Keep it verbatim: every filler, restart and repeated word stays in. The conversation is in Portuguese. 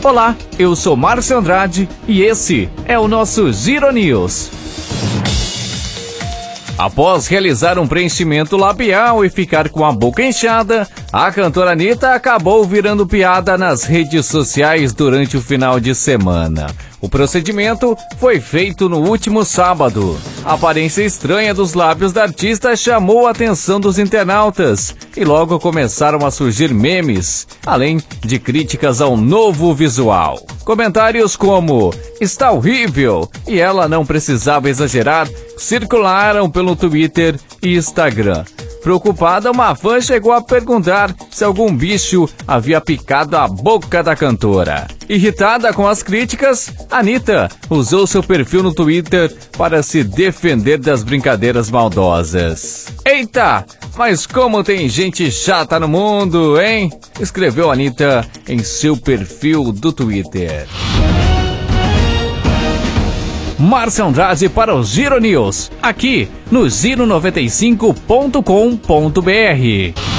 Olá, eu sou Márcio Andrade e esse é o nosso Giro News. Após realizar um preenchimento labial e ficar com a boca inchada, a cantora Anitta acabou virando piada nas redes sociais durante o final de semana. O procedimento foi feito no último sábado. A aparência estranha dos lábios da artista chamou a atenção dos internautas e logo começaram a surgir memes, além de críticas ao novo visual. Comentários como "está horrível" e "ela não precisava exagerar" circularam pelo Twitter e Instagram. Preocupada, uma fã chegou a perguntar se algum bicho havia picado a boca da cantora. Irritada com as críticas, Anitta usou seu perfil no Twitter para se defender das brincadeiras maldosas. "Eita, mas como tem gente chata no mundo, hein?" escreveu Anitta em seu perfil do Twitter. Márcio Andrade para o Giro News, aqui no giro noventa e cinco ponto com ponto br.